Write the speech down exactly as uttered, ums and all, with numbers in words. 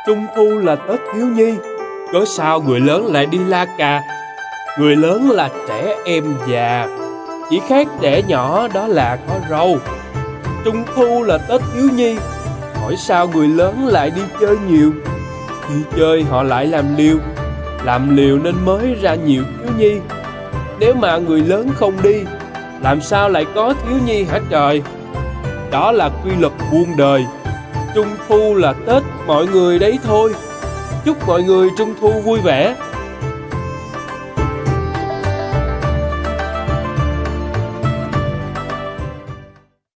Trung thu là Tết thiếu nhi, cớ sao người lớn lại đi la cà? Người lớn là trẻ em già, chỉ khác trẻ nhỏ đó là có râu. Trung thu là Tết thiếu nhi, hỏi sao người lớn lại đi chơi nhiều? Khi chơi họ lại làm liều, làm liều nên mới ra nhiều thiếu nhi. Nếu mà người lớn không đi, làm sao lại có thiếu nhi hả trời? Đó là quy luật muôn đời. Trung thu là Tết mọi người đấy thôi. Chúc mọi người Trung thu vui vẻ.